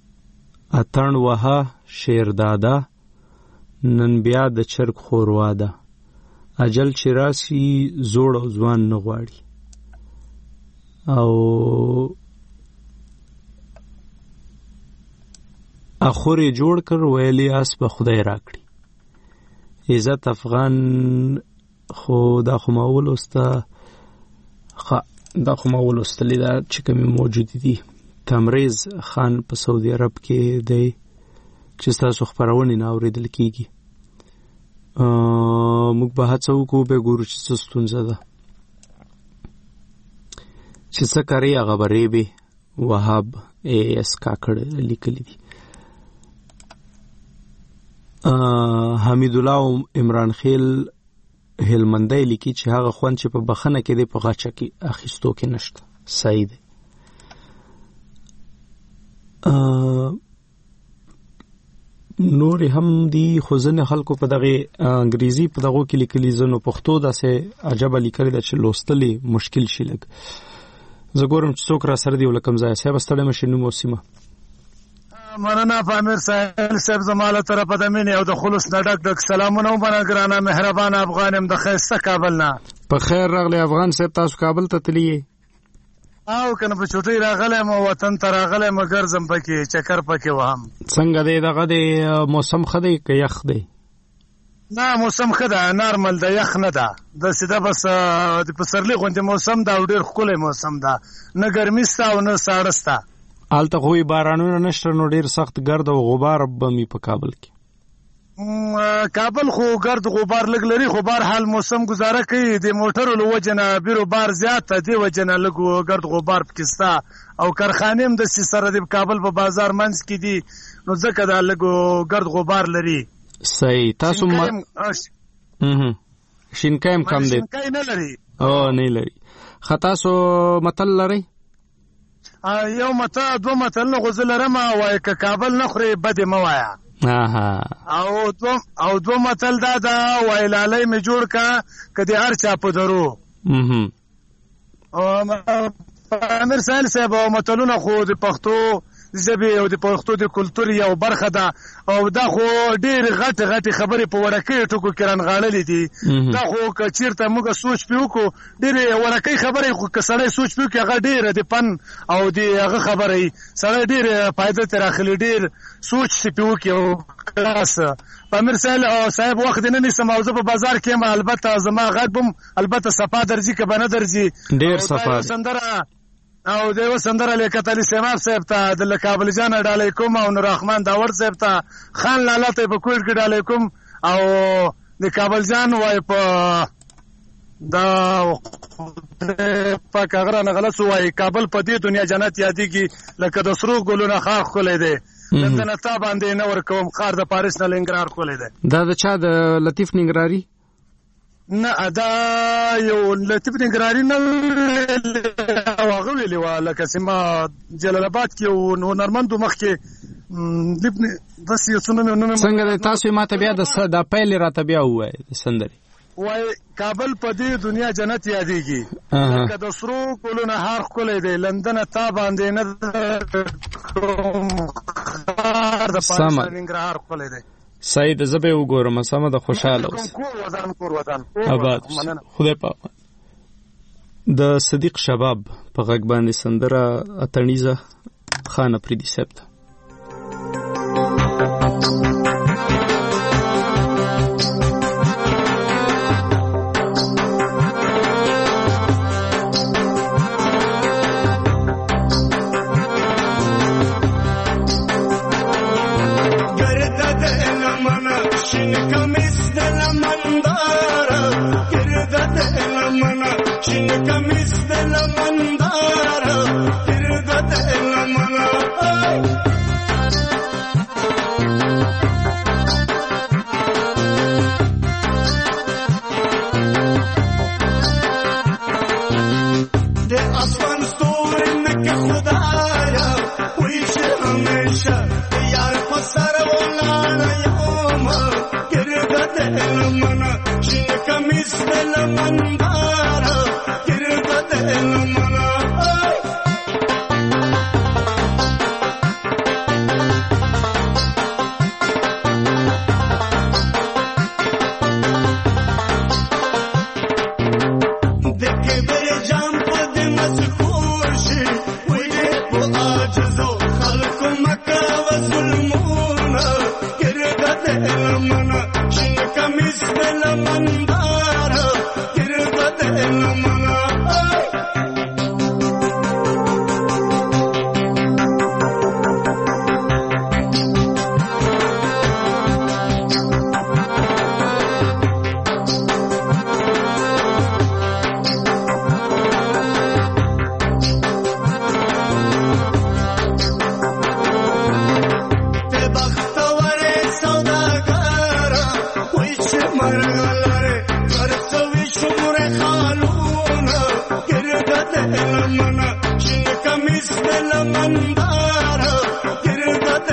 اتڼ وها شیر دادا نن بیا د چرګ خوروا ده اجل چې راسي زوړ او ځوان نه غواړي او اخوري جوړ کړ ویلی اس په خدای راکړي عزت افغان خو دا خو ماول استا خ دا خو ماول استلی دا چې کوم موجود دي تمریز خان په سعودي عرب کې دی چې تاسو خبرونه نه اوریدل کیږي موږ به هڅه وکړو به ګورو چې څه ستونزه ده چې څه کوي هغه به ریبې وهاب ای اس کاکړ لیکلی دي حمید الله عمران خیل هلمندی لیکي چې هغه خوند چې په بخنه کې دی په غاچه کې اخیستو کې نشته صحیح دی نور هم دی خوځنه خلکو په دغه انګریزي په دغه کې لیکلي زنو پښتو داسې عجب لیکل د چې لوستلې مشکل شي لګ زه ګورم چې څوک را سره دی ولکم ځای صاحب ستړی مشینو موسمه مننه پامیر ساحل صاحب زماله طرف د مینه او د خلوص نه ډک ډک سلامونه ومنه ګرانه مهربان افغانم د خیسته کابل نه په خیر راغلی افغان صاحب تاسو کابل ته تللی او کنه په چوټي راغله مو وطن ته راغله مګر زم پکې چکر پکې وهم څنګه دی دغه د موسم خدای کې یخ دی نه موسم خدا نارمل ده یخ نه ده د سیده بس د پسرلی غونډه موسم دا ډیر ښکلی موسم ده نه ګرمي ستا او نه ساړه ستا هلته خو بارانونه نشته نو ډیر سخت ګرد او غبار به می په کابل کې کابل خو ګرد غبار لګ لري خو بهر حال موسم گزاره کوي د موټرو له وجنه بیرو بار زیات دی وجنه لګ ګرد غبار پکستا او کارخانه هم د سره د کابل په بازار منځ کې دي نو ځکه دا لګ ګرد غبار لري صحیح تاسو ما اه شینکایم کم دی شینکای نه لري او نه لري خطا سو متل لري یو متا دو متل نه غزل رما وای ک کابل نه خوري بد موایا اها او دو او دو متل دا دا وای لالای می جوړ کا کدي هر چا په درو اه او امیر سال صاحب متلونه خو د پښتو زبې او د پښتو د کلتور یو برخه ده او دا خو ډېر غټ غټ خبرې په ورکې ټکو کې رانغاړلې دي دا خو که چیرته موږ سوچ پیو کو ډېر ورکې خبرې خو که سړی سوچ پیو کې هغه ډېر د پن او د هغه خبرې سړی ډېر فائدې تر اخلي ډېر سوچ پیو کې او کلاس امیر صاحب وخت نه نسم موضوع په بازار کې ما البته زما غږم البته صفا درځي که بنه درځي ډېر صفا سندره او دیو سندره لیکت علی سیماب صاحب ته د کابل جان ډالې کوم او نور رحمان داور صاحب ته خان لاله ته په کوټ کې ډالې کوم او د کابل جان وای په دا په کاغره نه غلط وای کابل په دې دنیا جنت یادېږي لکه د سرو ګلونو خاخ خولې دی لندن ته باندې نه ور کوم خار د پاریس نه لنګرار خولې دی دا د چا د لطیف ننګراری نه ادا یو لطیف ننګراری نه هغه ویلی و لکه سیمه جلال آباد کې او نورمندو مخ کې لبن داس یو څه نوم څنګه تاسو ماته بیا د د پیل راته بیا وای د سندري وای کابل په دې دنیا جنت یادېږي لکه د سرو ګلونو هار ښکلی دی لندن تا باندې نه د پاریس ننګرهار ښکلی دی سعید زبې وګورم سمه د خوشاله اوس کور وطن کور وطن آباد خدای پاک د صدیق شباب په غږ باندې سندره اتنیزه خانه پریدي سپت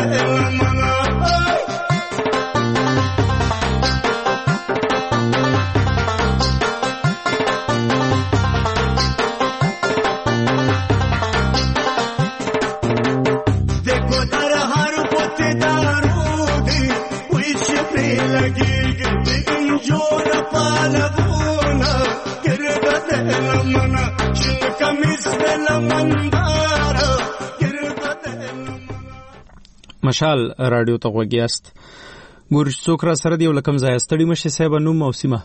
مشال رادیو ته غوږیاست. ګورو چې څوک را سره دی او لکم ځای ستړي مشي صاحب نوم او سیمه.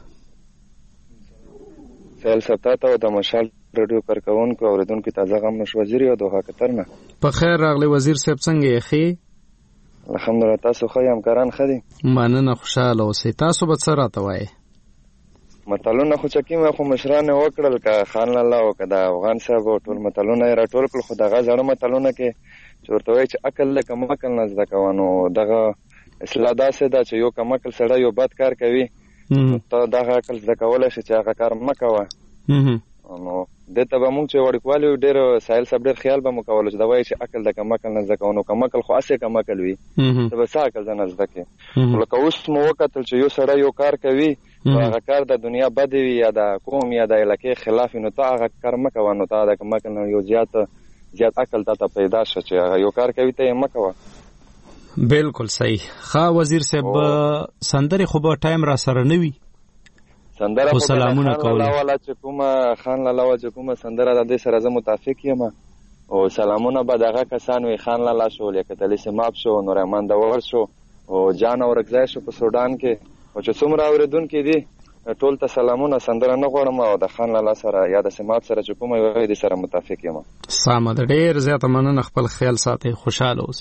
فعل ستاته او د مشال رادیو کارکونکو اوریدونکو تازه غم نش وزیر او دوه کترنه. په خیر راغلی وزیر صاحب څنګه یې خې؟ الحمدلله تاسو خو یم کاران خدي. مننه خوشاله اوسئ. تاسو به څه راته وایي؟ متلونه خو چکیم خو مشرانه وکړل که خان الله او که د افغان صاحب ټول متلونه را ټول کړ خو دغه ځړه متلونه کې چورته وای چې عقل له کم عقل نه زده کوانو دغه اصلاح داسې ده چې یو کم عقل سره یو بد کار کوي ته دغه عقل زده کولای شي چې هغه کار مکوه. نو دته به مونږ چې وړکوالي ډېر سایل صاحب ډېر خیال به مو کولو چې دا وایي چې عقل د کم عقل نه زده کوانو کم عقل خو اسې کم عقل وي ته به څه عقل ځنه زده کې. لکه اوس مو وکتل چې یو سړی یو کار کوي هغه کار د دنیا بد وي یا د قوم یا د علاقې خلاف نو ته هغه کار مکوه نو ته د کم عقل نه یو زیات زیات عقل ته پیدا شو چې هغه یو کار کوي ته یې مکوه. بالکل صحیح. ښه وزیر صاحب سندرې خو به ټایم را سره نه وي سندره خو سلامونه کول والا چې کومه خان لالا وا چې کومه سندره د دې سره زه متفق یم او سلامونه به دغه کسان وي خان لالا شو لیکتلی سماب شو نور امان دور شو او جان اورګزای شو په سودان کې او چې څومره اوریدونکو دي ټول ته سلامونه سندره نه غواړم او د خان لالا سره یا د سماب سره چې کومه وي د سره متفق یم. سم ده ډیر زیاته مننه خپل خیال ساتي خوشاله اوسئ.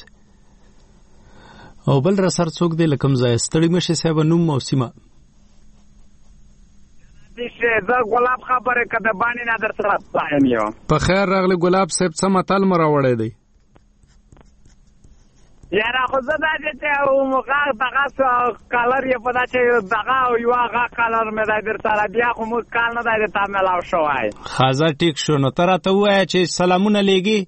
او بل را سر څوک دی لکم ځای ستړي مشي صاحب نوم او سیمه. زه ګلاب خبره کده باندې نه در سره پایم یو. په خیر راغلی ګلاب صاحب څه متل مراوړی دی؟ یاره خو زه دا چې او مغه دغه کالر یې په دا چې دغه یو هغه کالر مې دا در سره بیا خو موږ کال نه دی ته ملاو شوی. خازه ټیک شو نو ته راته ووایه چې سلامونه لیږي.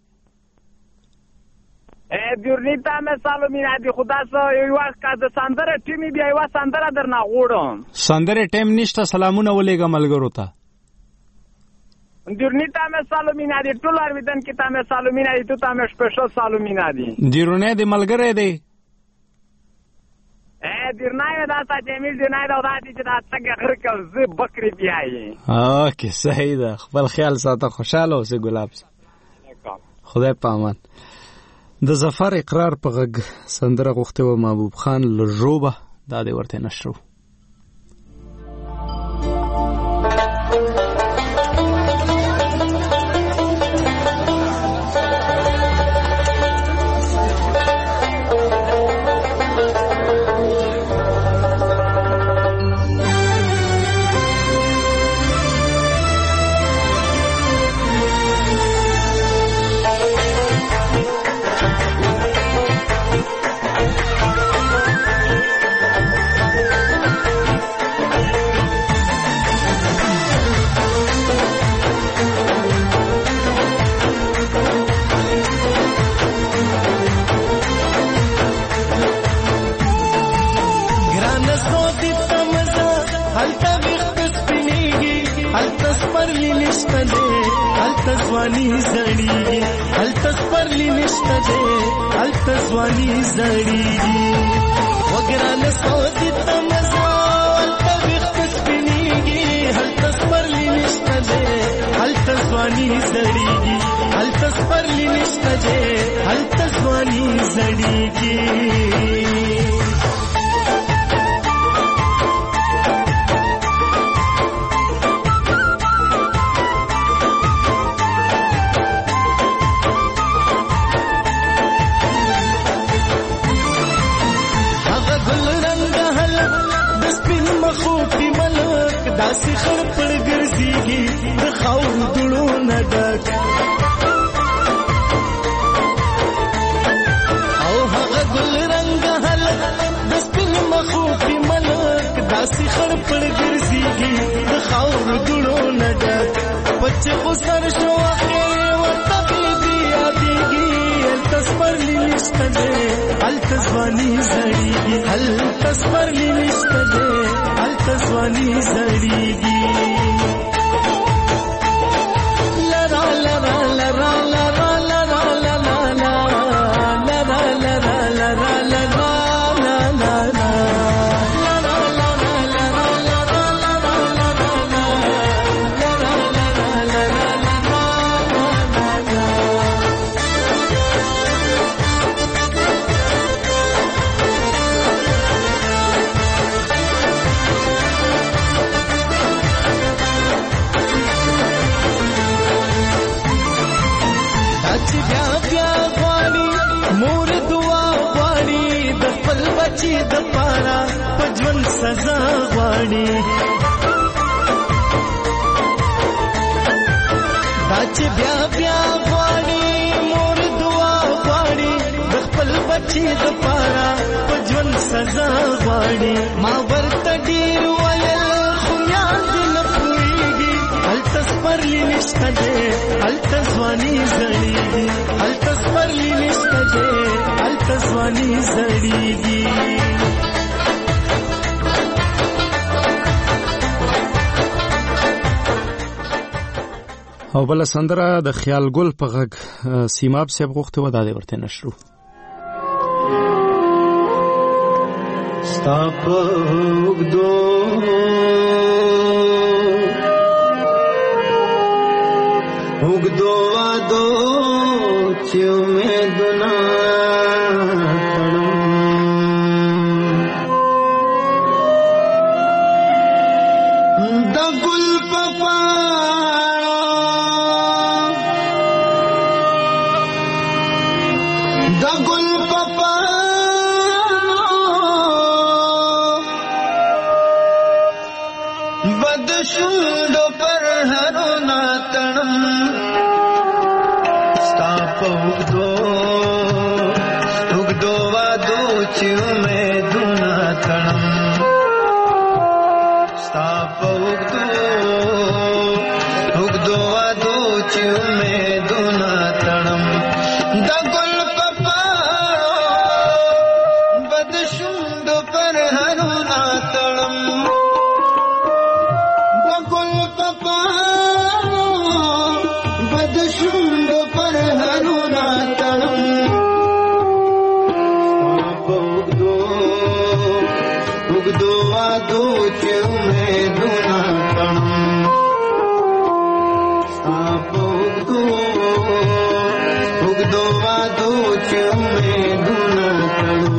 دیورنی ته مې سلامونه دي خو داسې یو وخت که د سندره ټیمې بیا یوه سندره در نه غواړم. سندرې ټیم نشته سلامونه ولېږه ملګرو ته. دیرونی ته مې سالومینا دي ټول ارویدن کې ته مې سالومینا دي تو ته مې سپیشل سالومینا دي. دیرونه دې ملګری دی؟ ا دیرنای دا تا جمیل دیرنای دا دا چې دا څنګه غر کړ زه بکری بیاي. اوکې صحیح ده خپل خیال ساته خوشاله اوسې ګلاب. خدای په امان. د ظفر اقرار په غږ سندره غوښته و محبوب خان لژوبه دا دې ورته نشرو. ځواني زړیږي هلته سپرلی نشته دی هلته ځواني زړیږي وګرانه سودی ته مزه هلته ویښت سپینېږي هلته سپرلی نشته دی هلته ځواني زړیږي هلته سپرلی نشته دی هلته ځواني زړیږي. داسې خړ پړ ګرځيږي د خاورو دړو نه ډک او هغه ګل رنګ هلک د سپین مخو په ملک داسې خړ پړ ګرځيږي د خاورو دړو نه ډک پچ خو سر شو اخر ورته دی یادېږي تاسو پر لښت نشته دی هلته ځواني زړیږي هلته سپرلي نشته دی هلته ځواني زړیږي لرا لرا لرا لرا لرا لرا لرا لرا لرا لرا چې د پارا پجون سزا غواړي دا چې بیا بیا غواړي مور دعا غواړي د خپل بچي د پارا پجون سزا غواړي ما ورته ډیر ویل خو یاد نه پوهیږي هلته سپرلي نشته دی هلته ځواني زړیږي هلته سپرلي نشته دی هلته ځواني زړیږي او بل سندره د خیال ګل په غږ سیماب صاحب غوښته و دا دی ورته نشرو ستا په اوږدو اوږدو وادو چې امیدونه تړم د ګل په د ګل په بد شوندو پر هرونه تړم ستا په اوږدو اوږدو وادو چې امیدونه تړم ستا په اوږدو اوږدو وادو چې امیدونه تړم د ګل په پاڼو بد شوندو پر هرونه تړم د ګل په پاڼو بد شوندو پر هرونه تړم ستا په اوږدو اوږدو وادو چې امیدونه تړم ستا په اوږدو اوږدو وادو چې امیدونه تړم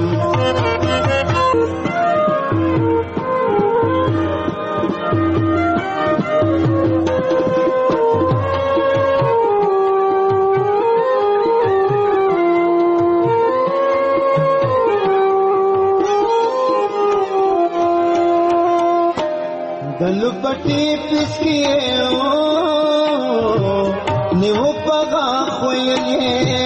دل پټي پسکیه او نیو پغا خویلې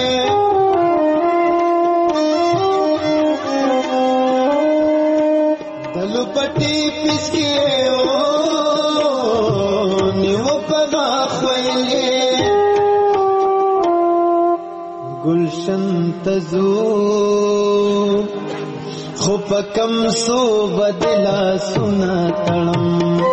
دل پټي پسکیه او نیو پغا خویلې گلشن تزو خو پکم سو بدلا سنا تړم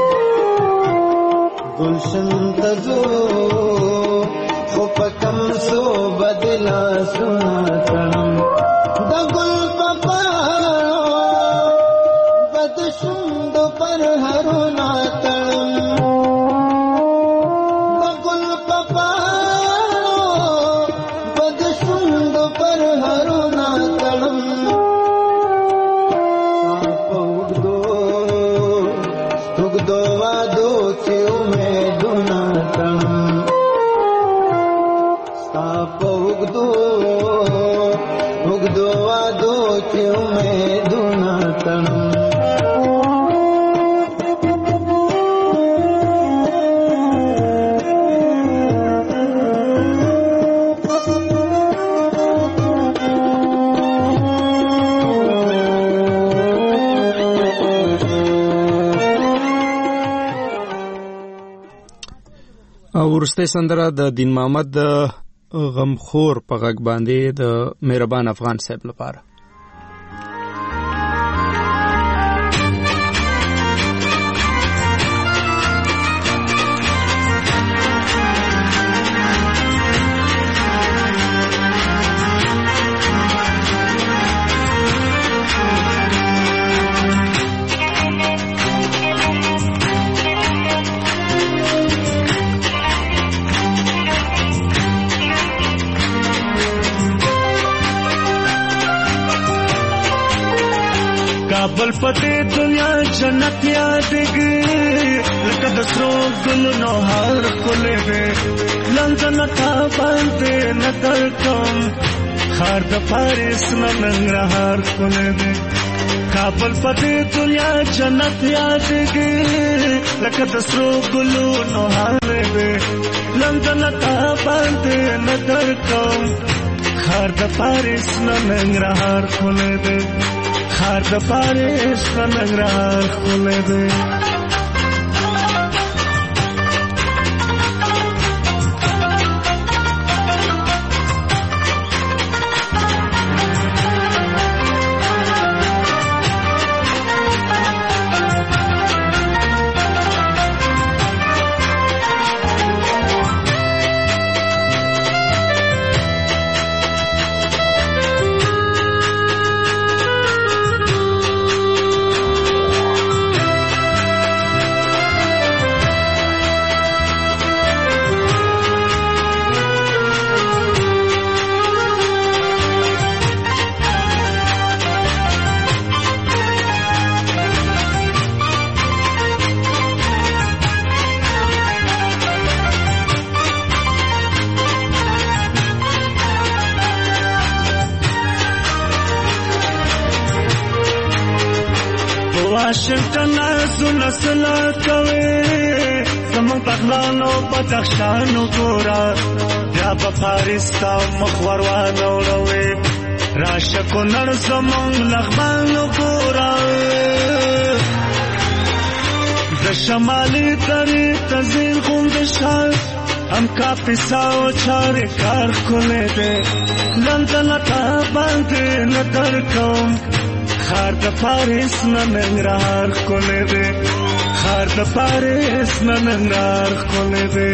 گلشن تزو خو پکم سو بدلا سنا تړم د ګل په پاڼو بد شوندو پر هرونه تړم د ګل په پاڼو بد شوندو پر هرونه تړم اوږدو وادو چې امیدونه تړم ستا په اوږدو اوږدو وادو چې امیدونه تړم ورسته سندره د دین محمد غمخور په غږ باندې د مهربان افغان صاحب لپاره. کابل پته دنیا جنت یادګي لکه د سرو ګلونو هر کله به لندن تا باندې نظر کوم خار د پاریس ننګرهار کله به کابل پته دنیا جنت یادګي لکه د سرو ګلونو هر به لندن تا باندې نظر کوم خار د پاریس ننګرهار کله به خار د پاریس ننګرهار کله به واشنگټن زونه سلا کوي زمون بغلانو بدخشانو ګورا یا په پاریس تا مخور وانه وروي راشه کو نړ زمون لغمانو ګورا د شمالي ترې تزین غوند شال هم کافي ساو چارې کار کوله دې لندن تا باندې نظر کوم خار د پاریس ننګرهار کله به خار د پاریس ننګرهار کله به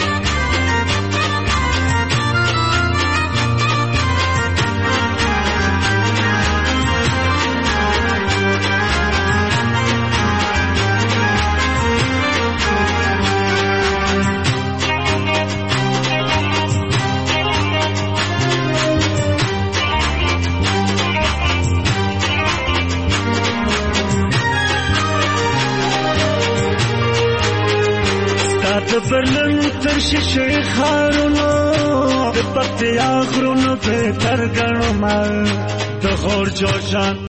د برلن تر شیشه خارونو د پکتیا غرونو په تر ګڼو مال د غور جوړجان